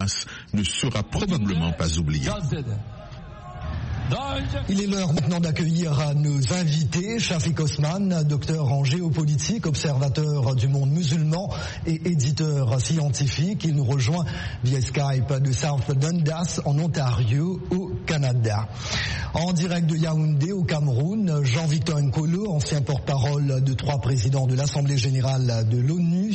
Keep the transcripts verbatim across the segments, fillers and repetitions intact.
ne sera probablement pas oublié. Il est l'heure maintenant d'accueillir nos invités. Shafik Osman, docteur en géopolitique, observateur du monde musulman et éditeur scientifique. Il nous rejoint via Skype de South Dundas en Ontario au Canada. En direct de Yaoundé au Cameroun, Jean-Victor Nkolo, ancien porte-parole de trois présidents de l'Assemblée générale de l'ONU.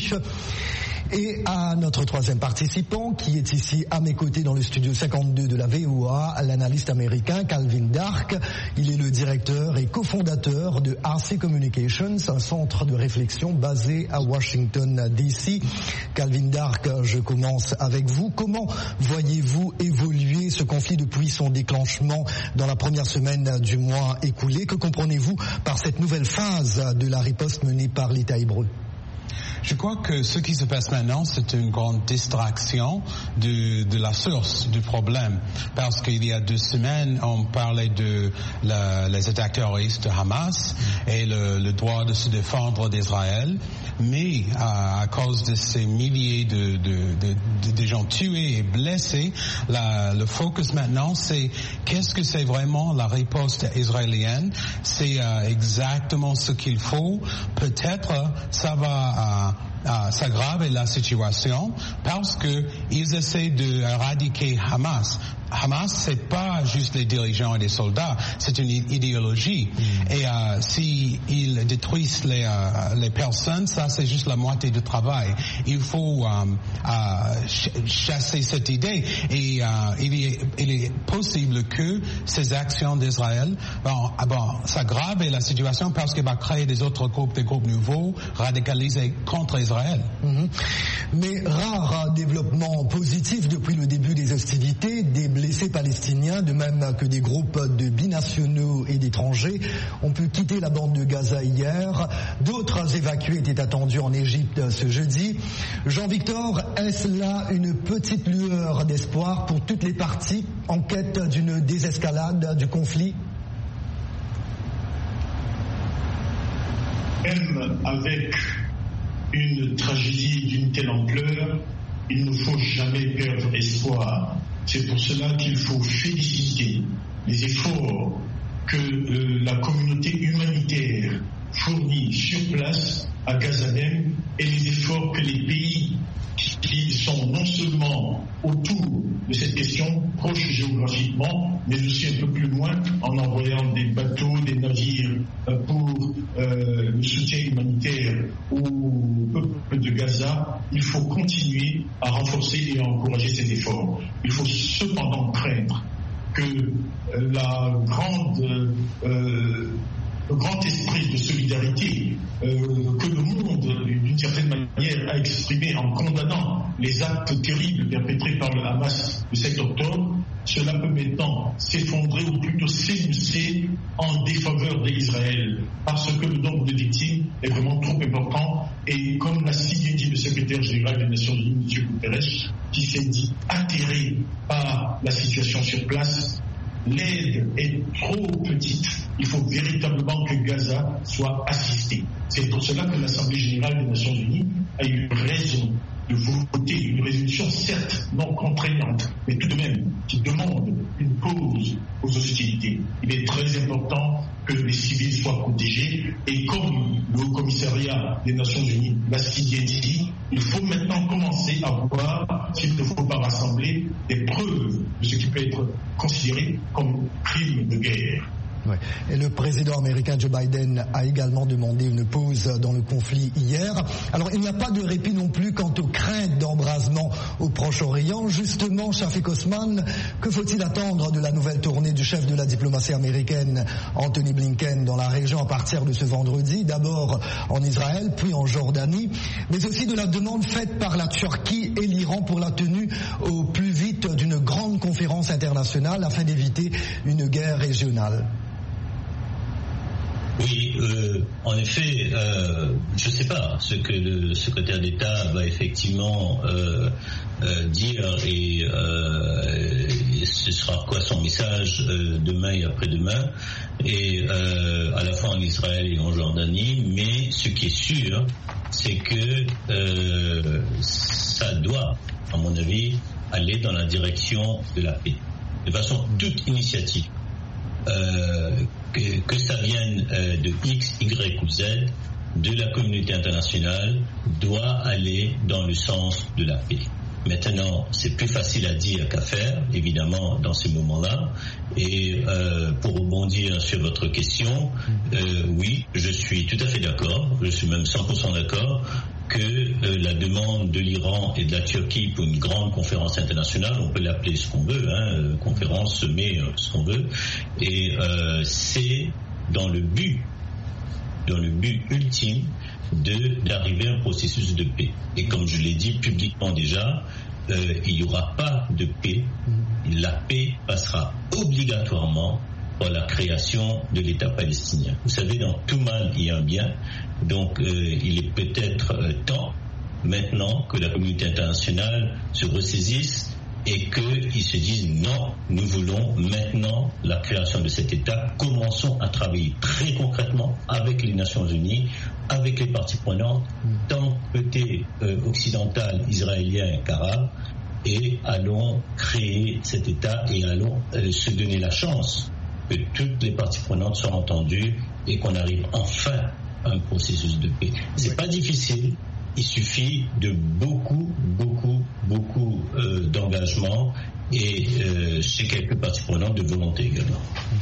Et à notre troisième participant, qui est ici à mes côtés dans le studio cinquante-deux de la V O A, l'analyste américain Calvin Dark. Il est le directeur et cofondateur de R C Communications, un centre de réflexion basé à Washington D C. Calvin Dark, je commence avec vous. Comment voyez-vous évoluer ce conflit depuis son déclenchement dans la première semaine du mois écoulé? Que comprenez-vous par cette nouvelle phase de la riposte menée par l'État hébreu? Je crois que ce qui se passe maintenant, c'est une grande distraction de, de la source du problème. Parce qu'il y a deux semaines, on parlait de la, les attaques terroristes de Hamas et le, le droit de se défendre d'Israël. Mais à, à cause de ces milliers de, de, de, de, de gens tués et blessés, la, le focus maintenant, c'est qu'est-ce que c'est vraiment la riposte israélienne? C'est euh, exactement ce qu'il faut. Peut-être ça va euh, euh, s'aggraver la situation parce que ils essaient de éradiquer Hamas. Hamas, c'est pas juste les dirigeants et les soldats, c'est une idéologie. Mm. Et euh, si ils détruisent les, euh, les personnes, ça c'est juste la moitié du travail. Il faut euh, euh, ch- chasser cette idée. Et euh, il, est, il est possible que ces actions d'Israël, bon, bon, ça aggrave la situation parce qu'il va créer des autres groupes, des groupes nouveaux, radicalisés contre Israël. Mm-hmm. Mais rare développement positif depuis le début des hostilités, des blessés palestiniens, de même que des groupes de binationaux et d'étrangers, ont pu quitter la bande de Gaza hier. D'autres évacués étaient attendus en Égypte ce jeudi. Jean-Victor, est-ce là une petite lueur d'espoir pour toutes les parties en quête d'une désescalade du conflit? Même avec une tragédie d'une telle ampleur, il ne faut jamais perdre espoir. C'est pour cela qu'il faut féliciter les efforts que euh, la communauté humanitaire fournit sur place à Gaza même et les efforts que les pays qui, qui sont non seulement autour de cette question, proches géographiquement, mais aussi un peu plus loin, en envoyant des bateaux, des navires euh, pour euh, le soutien humanitaire au peuple de Gaza. Il faut continuer à renforcer et à encourager ces efforts. Il faut cependant craindre que euh, la grande euh, le grand esprit de solidarité euh, que le monde, d'une certaine manière, a exprimé en condamnant les actes terribles perpétrés par le Hamas le sept octobre, cela peut maintenant s'effondrer ou plutôt s'émousser en défaveur d'Israël, parce que le nombre de victimes est vraiment trop important. Et comme l'a si bien dit le secrétaire général des Nations Unies, M. Guterres, qui s'est dit atterré par la situation sur place, l'aide est trop petite. Il faut véritablement que Gaza soit assisté. C'est pour cela que l'Assemblée générale des Nations Unies a eu raison de voter une résolution, certes non contraignante, mais tout de même qui demande une pause aux hostilités. Il est très important que les civils soient protégés et comme le Haut Commissariat des Nations Unies l'a si bien dit, il faut maintenant commencer à voir s'il ne faut pas rassembler des preuves de ce qui peut être considéré comme crime de guerre. Ouais. Et le président américain Joe Biden a également demandé une pause dans le conflit hier. Alors il n'y a pas de répit non plus quant aux craintes d'embrasement au Proche-Orient. Justement, Shafik Osman, que faut-il attendre de la nouvelle tournée du chef de la diplomatie américaine Anthony Blinken dans la région à partir de ce vendredi, d'abord en Israël, puis en Jordanie, mais aussi de la demande faite par la Turquie et l'Iran pour la tenue au plus vite d'une grande conférence internationale afin d'éviter une guerre régionale? Oui, euh, en effet, euh, je ne sais pas ce que le secrétaire d'État va effectivement euh, euh, dire et, euh, et ce sera quoi son message euh, demain et après-demain, et euh, à la fois en Israël et en Jordanie. Mais ce qui est sûr, c'est que euh, ça doit, à mon avis, aller dans la direction de la paix. De façon, toute initiative, euh, que, que ça vienne euh, de X, Y ou Z, de la communauté internationale, doit aller dans le sens de la paix. Maintenant, c'est plus facile à dire qu'à faire, évidemment, dans ces moments-là. Et euh, pour rebondir sur votre question, euh, oui, je suis tout à fait d'accord, je suis même cent pour cent d'accord, que euh, la demande de l'Iran et de la Turquie pour une grande conférence internationale, on peut l'appeler ce qu'on veut, hein, conférence, sommet, ce qu'on veut, et euh, c'est dans le but, dans le but ultime de d'arriver à un processus de paix. Et comme je l'ai dit publiquement déjà, euh, il n'y aura pas de paix. La paix passera obligatoirement par la création de l'État palestinien. Vous savez, dans tout mal, il y a un bien. Donc, euh, il est peut-être euh, temps, maintenant, que la communauté internationale se ressaisisse et qu'ils se disent non, nous voulons maintenant la création de cet État. Commençons à travailler très concrètement avec les Nations Unies, avec les parties prenantes, tant côté euh, occidental, israélien qu'arabe, et allons créer cet État et allons euh, se donner la chance que toutes les parties prenantes soient entendues et qu'on arrive enfin à un processus de paix. C'est pas difficile. Il suffit de beaucoup, beaucoup, beaucoup euh, d'engagement et euh, chez quelques parties prenantes de volonté également.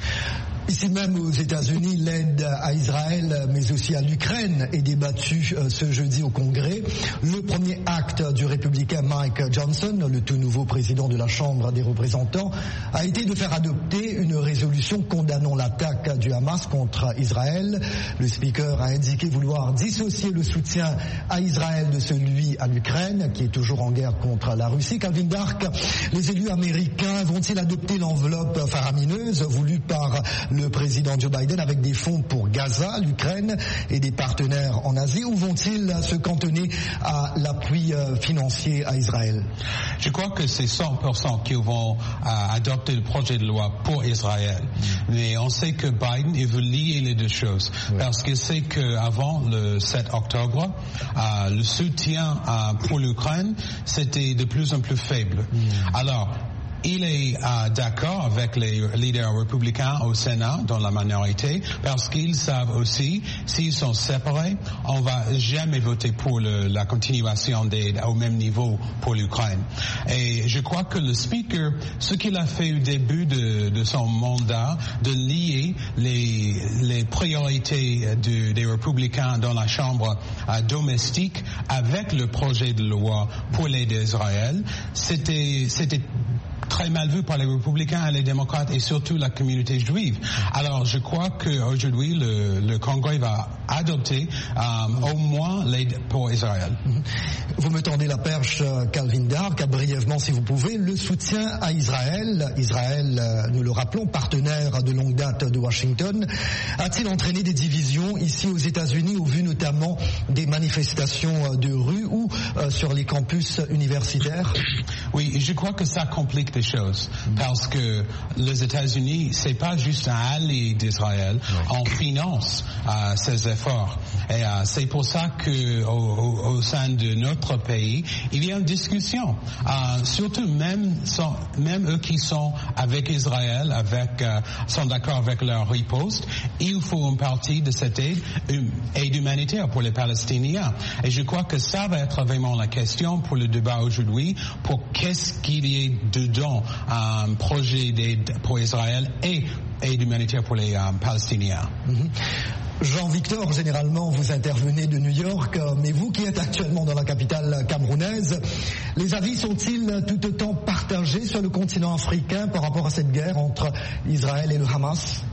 Ici même aux États-Unis, l'aide à Israël, mais aussi à l'Ukraine, est débattue ce jeudi au Congrès. Le premier acte du républicain Mike Johnson, le tout nouveau président de la Chambre des représentants, a été de faire adopter une résolution condamnant l'attaque du Hamas contre Israël. Le speaker a indiqué vouloir dissocier le soutien à Israël de celui à l'Ukraine, qui est toujours en guerre contre la Russie. Calvin Dark, les élus américains vont-ils adopter l'enveloppe faramineuse voulue par le président Joe Biden avec des fonds pour Gaza, l'Ukraine et des partenaires en Asie, ou vont-ils se cantonner à l'appui financier à Israël? Je crois que c'est cent pour cent qu'ils vont euh, adopter le projet de loi pour Israël. Mm. Mais on sait que Biden, il veut lier les deux choses. Oui. Parce qu'il sait qu'avant le sept octobre, euh, le soutien euh, pour l'Ukraine, c'était de plus en plus faible. Mm. Alors, il est euh, d'accord avec les leaders républicains au Sénat, dans la minorité, parce qu'ils savent aussi, s'ils sont séparés, on va jamais voter pour le, la continuation d'aide au même niveau pour l'Ukraine. Et je crois que le speaker, ce qu'il a fait au début de, de son mandat, de lier les, les priorités de, des républicains dans la Chambre euh, domestique avec le projet de loi pour l'aide à Israël, c'était, c'était très mal vu par les républicains et les démocrates et surtout la communauté juive. Alors je crois qu'aujourd'hui le, le Congrès va adopter euh, au moins l'aide pour Israël. Vous me tendez la perche, Calvin Dark, brièvement si vous pouvez. Le soutien à Israël, Israël, nous le rappelons, partenaire de longue date de Washington, a-t-il entraîné des divisions ici aux États-Unis au vu notamment des manifestations de rue ou euh, sur les campus universitaires? Oui, je crois que ça complique des choses parce que les États-Unis, c'est pas juste un allié d'Israël, ouais. On finance euh, ces efforts et euh, c'est pour ça que au, au, au sein de notre pays, il y a une discussion. Euh, surtout même sont, même eux qui sont avec Israël, avec euh, sont d'accord avec leur riposte, il faut une partie de cette aide, une aide humanitaire pour les Palestiniens. Et je crois que ça va être vraiment la question pour le débat aujourd'hui, pour qu'est-ce qu'il y ait dedans un projet d'aide pour Israël et aide humanitaire pour les um, Palestiniens. Mm-hmm. Jean-Victor, généralement vous intervenez de New York, mais vous qui êtes actuellement dans la capitale camerounaise, les avis sont-ils tout autant partagés sur le continent africain par rapport à cette guerre entre Israël et le Hamas?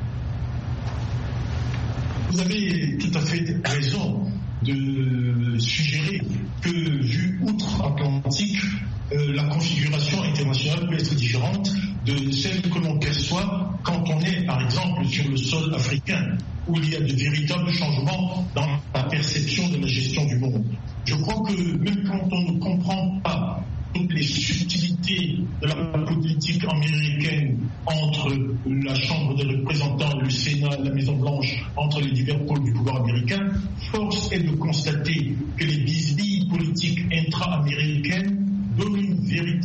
Vous avez tout à fait raison de suggérer que, vu outre-Atlantique, euh, la configuration internationale peut être différente de celle que l'on perçoit quand on est, par exemple, sur le sol africain, où il y a de véritables changements dans la perception de la gestion du monde. Je crois que même quand on ne comprend pas toutes les subtilités de la politique américaine entre la Chambre des représentants, le Sénat, la Maison-Blanche, entre les divers pôles du pouvoir américain, force est de constater que les bisbilles politiques intra-américaines donnent une véritable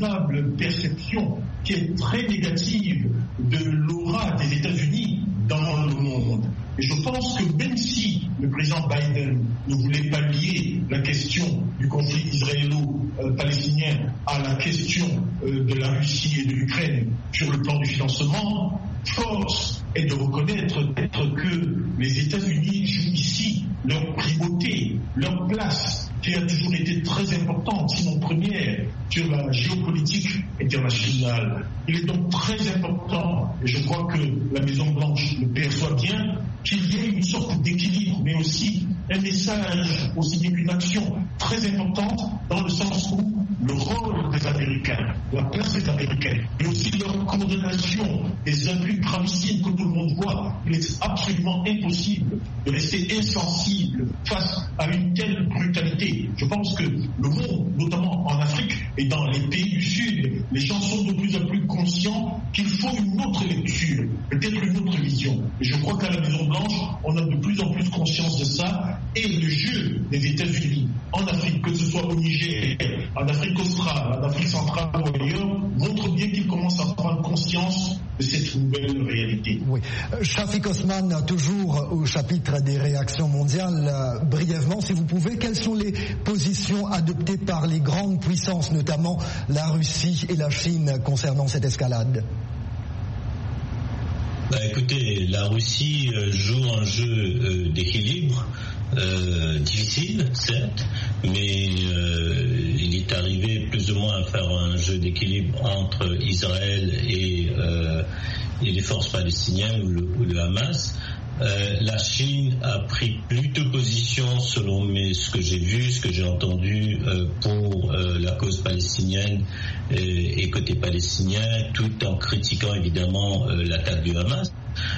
indécevable perception qui est très négative de l'aura des États-Unis dans le monde. Et je pense que même si le président Biden ne voulait pas lier la question du conflit israélo-palestinien à la question de la Russie et de l'Ukraine sur le plan du financement, force est de reconnaître que les États-Unis jouent ici leur primauté, leur place, qui a toujours été très importante, sinon première, sur la géopolitique internationale. Il est donc très important, et je crois que la Maison-Blanche le perçoit bien, qu'il y ait une sorte d'équilibre, mais aussi un message, aussi bien qu'une action très importante, dans le sens où le rôle des Américains, la place des Américains, et aussi leur condamnation des abus gravissimes que tout le monde voit. Il est absolument impossible de rester insensible face à une telle brutalité. Je pense que le monde, notamment en Afrique et dans les pays du Sud, les gens sont de plus en plus conscients qu'il faut une autre lecture, peut-être une autre vision. Et je crois qu'à la Maison-Blanche, on a de plus en plus conscience de ça. Et le jeu des États-Unis en Afrique, que ce soit au Niger, en Afrique australe, en Afrique centrale ou ailleurs, montre bien qu'ils commencent à prendre conscience de cette nouvelle réalité. Oui. Shafik Osman, toujours au chapitre des réactions mondiales, euh, brièvement, si vous pouvez, quelles sont les positions adoptées par les grandes puissances, notamment la Russie et la Chine, concernant cette escalade ? Bah, écoutez, la Russie euh, joue un jeu euh, d'équilibre, euh, difficile, certes, mais euh, il est arrivé plus ou moins à faire un jeu d'équilibre entre Israël et, euh, et les forces palestiniennes ou le, ou le Hamas. Euh, la Chine a pris plutôt position, selon mes, ce que j'ai vu, ce que j'ai entendu, euh, pour euh, la cause palestinienne et, et côté palestinien, tout en critiquant évidemment euh, l'attaque du Hamas.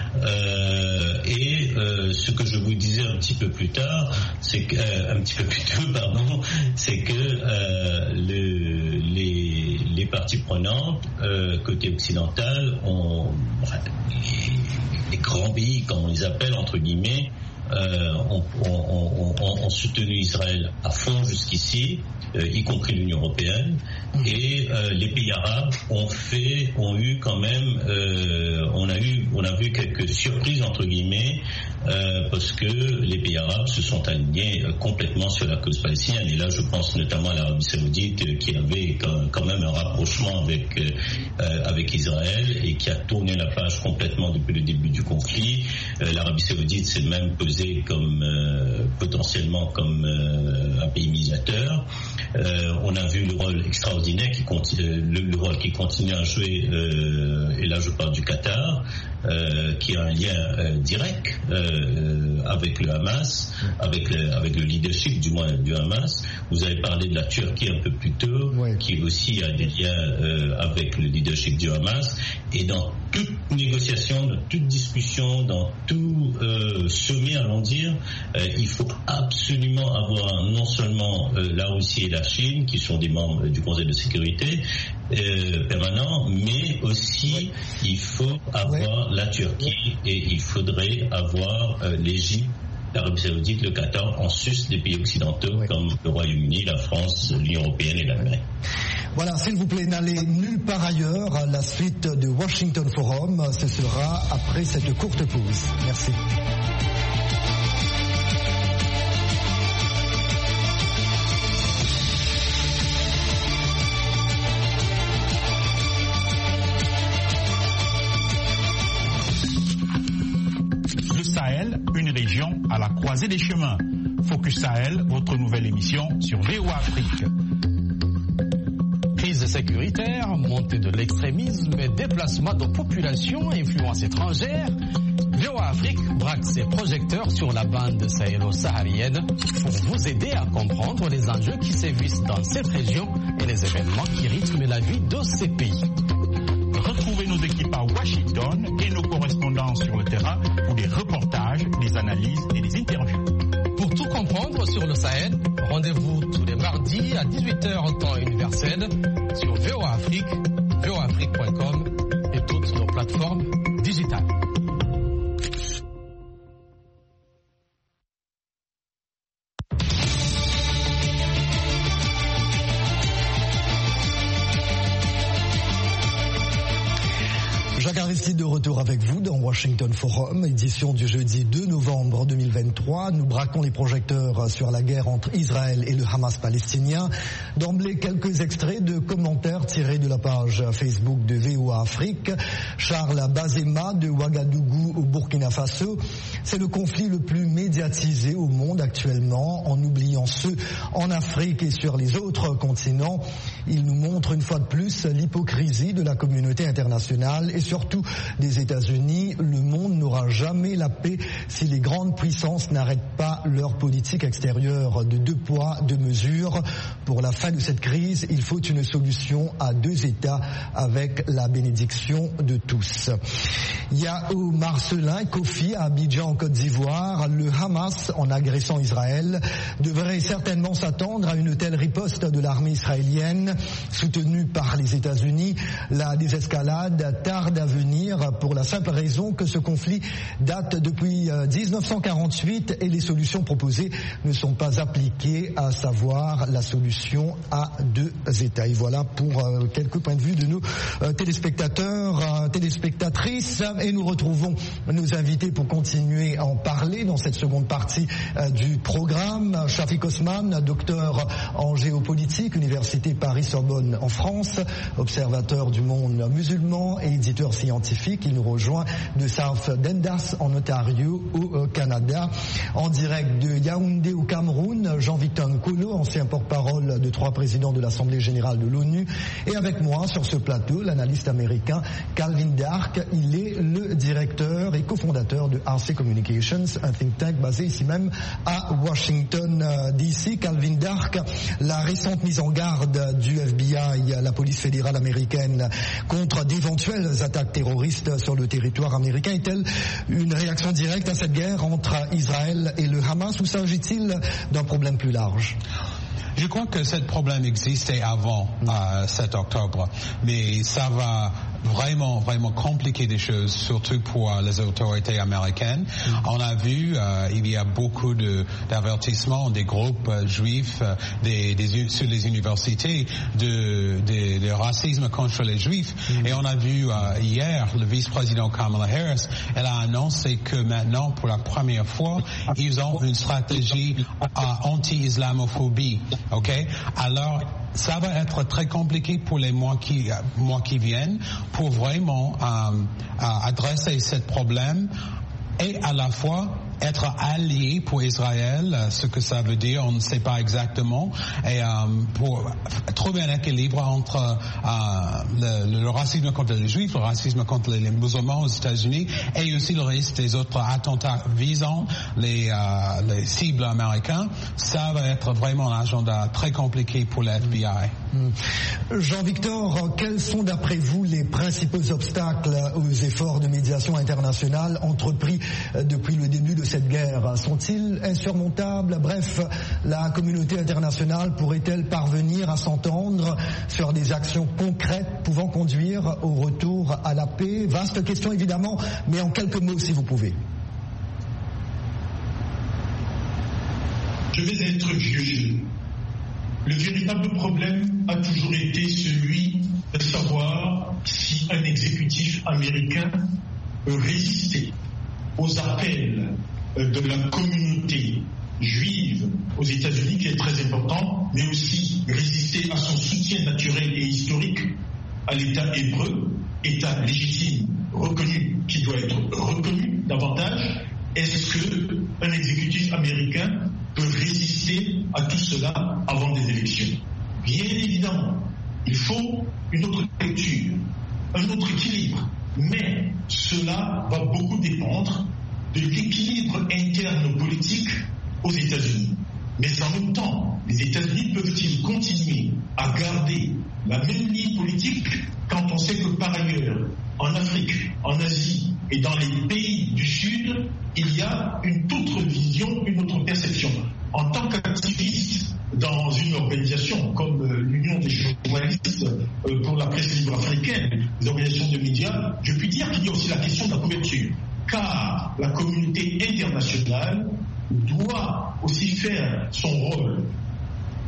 Euh, et euh, ce que je vous disais un petit peu plus tard, c'est que euh, un petit peu plus tôt, pardon, c'est que euh, le, les, les parties prenantes euh, côté occidental ont, enfin, les, les grands pays, comme on les appelle entre guillemets, euh, ont, ont, ont, ont soutenu Israël à fond jusqu'ici, euh, y compris l'Union européenne, et euh, les pays arabes ont fait, ont eu quand même, euh, on a eu, on a vu quelques surprises entre guillemets, euh, parce que les pays arabes se sont alignés euh, complètement sur la cause palestinienne. Et là, je pense notamment à l'Arabie Saoudite, euh, qui avait quand, quand même un rapprochement avec euh, avec Israël et qui a tourné la page complètement depuis le début du conflit. Euh, L'Arabie Saoudite s'est même posée comme euh, potentiellement comme euh, un pays médiateur. Euh, on a vu le rôle extraordinaire qui continue, le, le rôle qui continue à jouer, euh, et là je parle du Qatar, euh, qui a un lien euh, direct euh, avec le Hamas, avec le, avec le leadership du moins du Hamas. Vous avez parlé de la Turquie un peu plus tôt, oui, qui aussi a des liens euh, avec le leadership du Hamas. Et dans toute négociation, dans toute discussion, dans tout euh, sommet, allons dire, euh, il faut absolument avoir non seulement euh, la Russie et la Chine, qui sont des membres du Conseil de sécurité euh, permanent, mais aussi oui, il faut avoir oui, la Turquie et il faudrait avoir euh, l'Égypte, l'Arabie Saoudite, le Qatar, en sus des pays occidentaux, oui, comme le Royaume-Uni, la France, l'Union Européenne et l'Amérique. Voilà, s'il vous plaît, n'allez nulle part ailleurs. La suite de Washington Forum, ce sera après cette courte pause. Merci. Le Sahel, une région à la croisée des chemins. Focus Sahel, votre nouvelle émission sur V O A Afrique. Crise sécuritaire, montée de l'extrémisme, déplacement de populations, influence étrangère. V O A Afrique braque ses projecteurs sur la bande sahélo-saharienne pour vous aider à comprendre les enjeux qui sévissent dans cette région et les événements qui rythment la vie de ces pays. Retrouvez nos équipes à Washington et nos correspondants sur le terrain pour des reportages, des analyses et des interviews. Pour tout comprendre sur le Sahel, rendez-vous tous les mardis à dix-huit heures temps universel sur V O A Afrique, V O A Afrique point com et toutes nos plateformes digitales. Jacques Aristide de retour avec vous dans Washington Forum, édition du jeudi deux novembre deux mille vingt-trois. Nous braquons les projecteurs sur la guerre entre Israël et le Hamas palestinien. D'emblée, quelques extraits de commentaires tirés de la page Facebook de V O A Afrique. Charles Bazema de Ouagadougou au Burkina Faso. C'est le conflit le plus médiatisé au monde actuellement, en oubliant ceux en Afrique et sur les autres continents. Il nous montre une fois de plus l'hypocrisie de la communauté internationale et surtout des États-Unis. Le monde n'aura jamais la paix si les grandes puissances n'arrêtent pas leur politique extérieure de deux poids, deux mesures. Pour la fin de cette crise, il faut une solution à deux États avec la bénédiction de tous. Yao Marcelin Kofi à Abidjan en Côte d'Ivoire. Le Hamas, en agressant Israël, devrait certainement s'attendre à une telle riposte de l'armée israélienne soutenue par les États-Unis. La désescalade tarde à venir pour la simple raison que ce conflit date depuis dix-neuf cent quarante-huit et les solutions proposées ne sont pas appliquées, à savoir la solution à deux États. Et voilà pour quelques points de vue de nos téléspectateurs, téléspectatrices. Et nous retrouvons nos invités pour continuer à en parler dans cette seconde partie du programme. Shafik Osman, docteur en géopolitique, Université Paris-Sorbonne en France, observateur du monde musulman et éditeur scientifique. Il nous rejoint de South Dundas en Ontario au Canada. En direct de Yaoundé au Cameroun, Jean-Victor Nkolo, ancien porte-parole de trois présidents de l'Assemblée générale de l'ONU. Et avec moi sur ce plateau, l'analyste américain Calvin Dark. Il est le directeur et cofondateur de R C Communications, un think tank basé ici même à Washington D C. Calvin Dark, la récente mise en garde du F B I, la police fédérale américaine, contre d'éventuelles attaques terroristes sur le territoire américain, est-elle une réaction directe à cette guerre entre Israël et le Hamas, ou s'agit-il d'un problème plus large? Je crois que ce problème existait avant euh, sept octobre, mais ça va vraiment, vraiment compliquer des choses, surtout pour euh, les autorités américaines. Mm. On a vu, euh, il y a beaucoup de, d'avertissements des groupes euh, juifs euh, des, des, sur les universités de, de, de racisme contre les juifs. Mm. Et on a vu euh, hier, le vice-président Kamala Harris, elle a annoncé que maintenant, pour la première fois, ils ont une stratégie euh, anti-islamophobie. Ok, alors ça va être très compliqué pour les mois qui, mois qui viennent pour vraiment euh, euh, adresser ce problème et à la fois être allié pour Israël, ce que ça veut dire, on ne sait pas exactement, et euh, pour trouver un équilibre entre euh, le, le racisme contre les Juifs, le racisme contre les, les musulmans aux États-Unis, et aussi le risque des autres attentats visant les, euh, les cibles américaines. Ça va être vraiment un agenda très compliqué pour le F B I. Mmh. Jean-Victor, quels sont d'après vous les principaux obstacles aux efforts de médiation internationale entrepris depuis le début de cette guerre? Sont-ils insurmontables? Bref, la communauté internationale pourrait-elle parvenir à s'entendre sur des actions concrètes pouvant conduire au retour à la paix? Vaste question évidemment, mais en quelques mots si vous pouvez. Je vais être vieux. Le véritable problème a toujours été celui de savoir si un exécutif américain peut résister aux appels de la communauté juive aux États-Unis, qui est très important, mais aussi résister à son soutien naturel et historique à l'État hébreu, État légitime, reconnu, qui doit être reconnu davantage. Est-ce qu'un exécutif américain peut résister à tout cela avant des élections? Bien évidemment, il faut une autre lecture, un autre équilibre, mais cela va beaucoup dépendre de l'équilibre interne politique aux États-Unis. Mais en même temps, les États-Unis peuvent-ils continuer à garder la même ligne politique quand on sait que par ailleurs, en Afrique, en Asie et dans les pays du Sud, il y a une autre vision, une autre perception. En tant qu'activiste dans une organisation comme l'Union des journalistes pour la presse libre africaine, les organisations de médias, je puis dire qu'il y a aussi la question de la couverture. Car la communauté internationale doit aussi faire son rôle.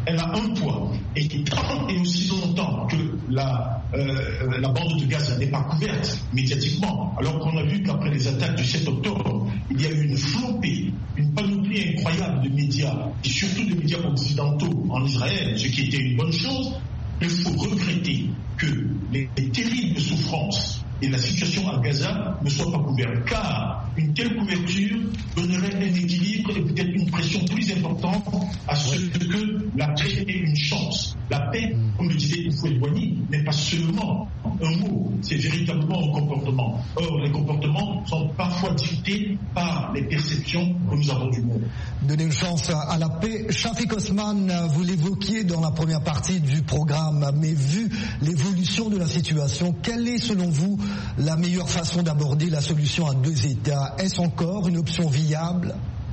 elle a un poids. Et tant et aussi longtemps que la, euh, la bande de Gaza n'est pas couverte médiatiquement, alors qu'on a vu qu'après les attaques du sept octobre, il y a eu une flopée, une panoplie incroyable de médias, et surtout de médias occidentaux en Israël, ce qui était une bonne chose. Il faut regretter que les, les terribles souffrances et la situation à Gaza ne soit pas couverte, car une telle couverture donnerait un équilibre et peut-être une pression plus importante à ce que la paix ait une chance. La paix, comme le disait Houphouët-Boigny, n'est pas seulement un mot, c'est véritablement un comportement. Or, les comportements sont parfois dictés par les perceptions que nous avons du monde. Donner une chance à la paix. Shafik Osman, vous l'évoquiez dans la première partie du programme, mais vu l'évolution de la situation, quelle est selon vous la meilleure façon d'aborder la solution à deux États? Est-ce encore une option viable?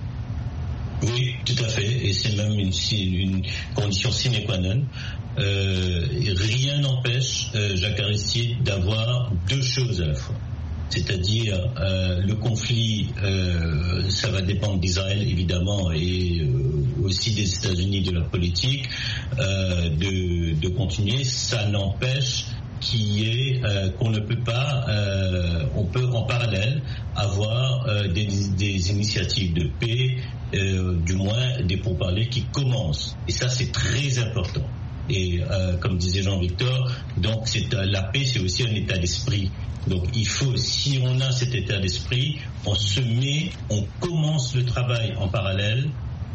Oui, tout à fait, et c'est même une, une condition sine qua non. Euh, rien n'empêche euh, Jacques Aristide d'avoir deux choses à la fois. C'est-à-dire euh, le conflit, euh, ça va dépendre d'Israël évidemment et euh, aussi des États-Unis, de leur politique, euh, de, de continuer. Ça n'empêche qui est euh, qu'on ne peut pas, euh, on peut en parallèle avoir euh, des, des initiatives de paix, euh, du moins des pourparlers qui commencent. Et ça, c'est très important. Et euh, comme disait Jean-Victor, donc c'est, euh, la paix, c'est aussi un état d'esprit. Donc il faut, si on a cet état d'esprit, on se met, on commence le travail en parallèle.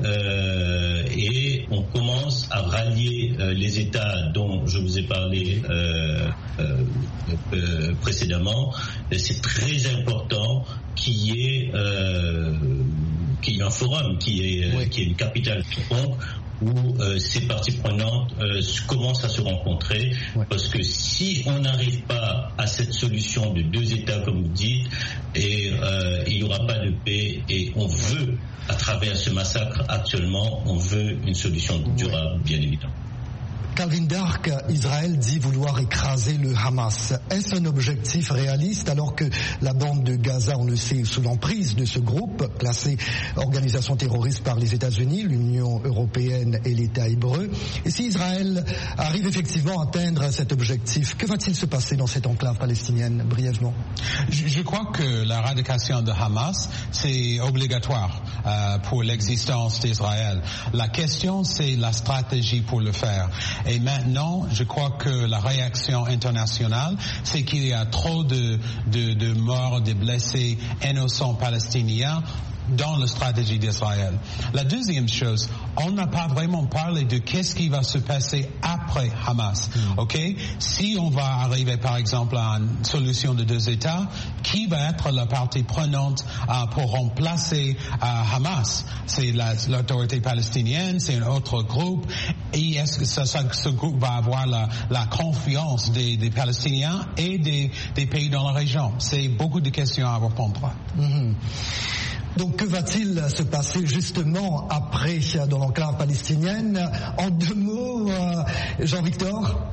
Euh, et on commence à rallier euh, les États dont je vous ai parlé euh, euh, euh, précédemment. Et c'est très important qu'il y ait, euh, qu'il y ait un forum, qu'il y ait, oui. qu'il y ait une capitale quelconque où euh, ces parties prenantes euh, commencent à se rencontrer, ouais. Parce que si on n'arrive pas à cette solution de deux États, comme vous dites, et euh, il n'y aura pas de paix, et on veut, à travers ce massacre actuellement, on veut une solution durable, bien évidemment. Calvin Dark, Israël dit vouloir écraser le Hamas. Est-ce un objectif réaliste alors que la bande de Gaza, on le sait, sous l'emprise de ce groupe, classé organisation terroriste par les États-Unis, l'Union européenne et l'État hébreu? Et si Israël arrive effectivement à atteindre cet objectif, que va-t-il se passer dans cette enclave palestinienne, brièvement? Je, je crois que l'éradication de Hamas, c'est obligatoire euh, pour l'existence d'Israël. La question, c'est la stratégie pour le faire. Et maintenant, je crois que la réaction internationale, c'est qu'il y a trop de, de, de morts, de blessés innocents palestiniens dans la stratégie d'Israël. La deuxième chose, on n'a pas vraiment parlé de qu'est-ce qui va se passer après Hamas. Mm. Ok? Si on va arriver, par exemple, à une solution de deux États, qui va être la partie prenante uh, pour remplacer uh, Hamas? C'est la, l'autorité palestinienne, c'est un autre groupe. Et est-ce que ça, ça, ce groupe va avoir la, la confiance des, des Palestiniens et des, des pays dans la région? C'est beaucoup de questions à répondre. Mm-hmm. Donc que va-t-il se passer justement après dans l'enclave palestinienne? En deux mots, euh, Jean-Victor?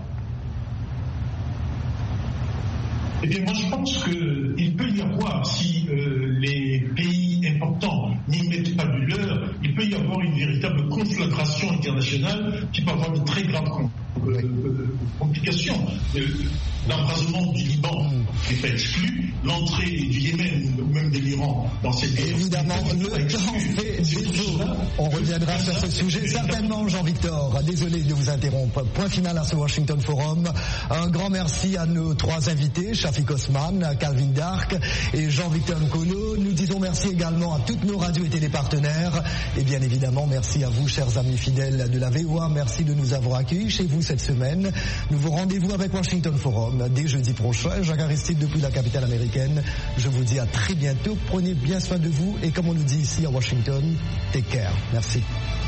Eh bien, moi, je pense qu'il peut y avoir, si euh, les pays importants n'y mettent pas du leur, il peut y avoir une véritable conflagration internationale qui peut avoir de très graves com- euh, euh, complications. Euh, l'embrasement du Liban n'est pas exclu, l'entrée du Yémen ou même de l'Iran dans cette guerre. Évidemment, le temps fait défaut. On reviendra sur ce sujet certainement, Jean-Victor. Désolé de vous interrompre. Point final à ce Washington Forum. Un grand merci à nos trois invités, Shafik Osman, Calvin Dark et Jean-Victor Nkolo. Nous disons merci également à toutes nos radios et télépartenaires. Et bien évidemment, merci à vous, chers amis fidèles de la V O A. Merci de nous avoir accueillis chez vous cette semaine. Nous vous rendez-vous avec Washington Forum dès jeudi prochain. Jacques Aristide depuis la capitale américaine. Je vous dis à très bientôt. Prenez bien soin de vous et comme on nous dit ici à Washington, take care. Merci.